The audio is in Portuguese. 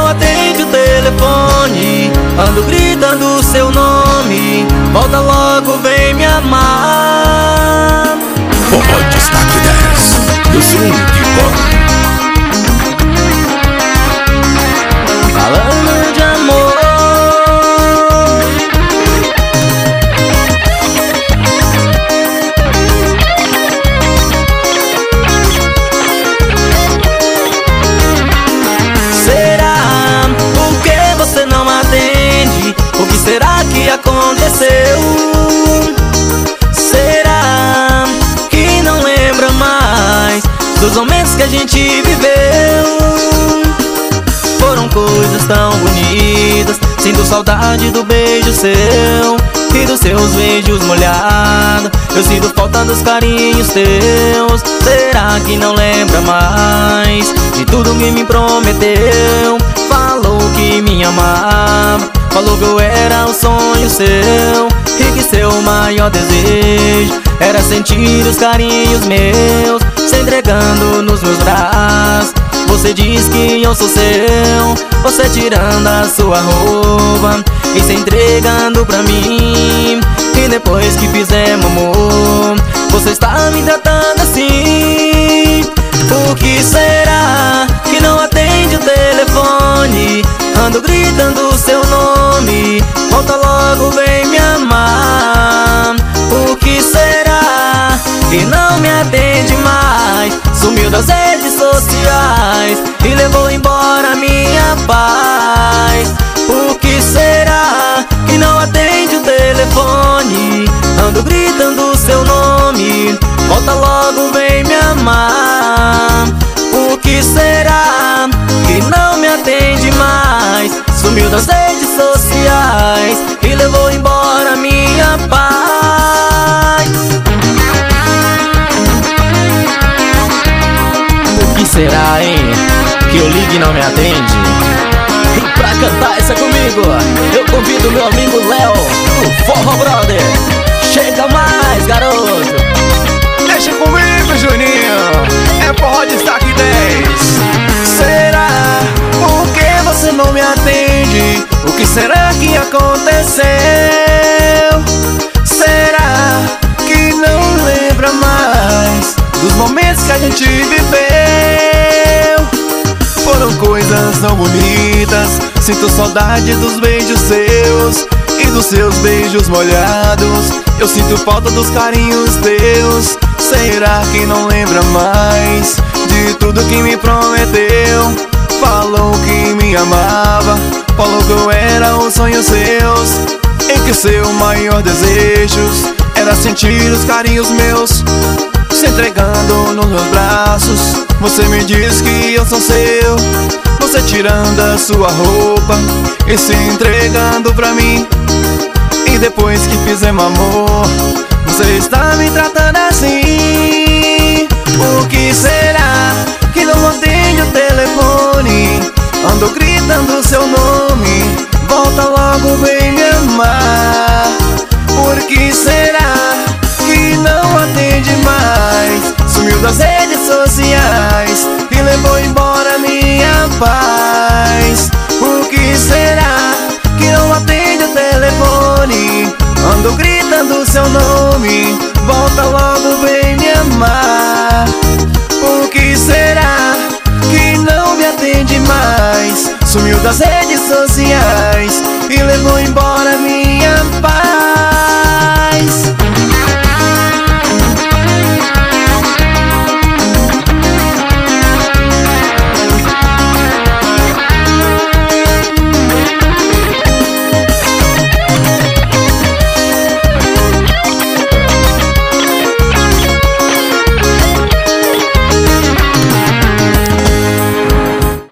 atende o telefone. Ando gritando seu nome. Volta logo, vem me amar. Forró Destaque 10, eu sou que corre. Falando de amor, será? Por que você não atende? O que será que aconteceu? Será que não lembra mais dos momentos que a gente viveu? Foram coisas tão bonitas. Sinto saudade do beijo seu e dos seus beijos molhados. Eu sinto falta dos carinhos teus. Será que não lembra mais de tudo que me prometeu? Falou que me amava, falou que eu era o sonho seu e que seu maior desejo era sentir os carinhos meus se entregando nos meus braços. Você diz que eu sou seu, você tirando a sua roupa e se entregando pra mim. E depois que fizemos amor, você está me tratando assim. Por que será que não atende o telefone? Ando gritando seu nome. Volta logo, vem me amar. Por que será que não me atende mais? Sumiu das redes sociais e levou embora minha paz. Por que será que não atende o telefone? Ando gritando seu nome. Volta logo, vem me amar. Por que será que não me atende mais? Sumiu das redes sociais e levou embora minha paz. Por que será, hein? Que eu ligue e não me atende? E pra cantar essa comigo, eu convido meu amigo Léo, o Forró Brother. Chega mais, garoto. Deixa comigo, Juninho. É Forró Destaque 10. Será? Por que você não me atende? O que será que aconteceu? Será que não lembra mais dos momentos que a gente viveu? Foram coisas tão bonitas. Sinto saudade dos beijos seus e dos seus beijos molhados. Eu sinto falta dos carinhos teus. Será que não lembra mais de tudo que me prometeu? Falou que me amava, falou que eu era o sonho seus e que seu maior desejo era sentir os carinhos meus se entregando nos meus braços. Você me diz que eu sou seu, você tirando a sua roupa e se entregando pra mim. E depois que fizemos amor, você está me tratando assim. Por que será que não atende o telefone? Ando gritando seu nome. Volta logo, vem me amar. Por que será que não atende mais? Sumiu das redes sociais e levou embora minha paz. Por que será que não atende o telefone? Ando gritando seu nome. Volta logo, vem me amar. Por que será que não me atende mais? Sumiu das redes sociais e levou embora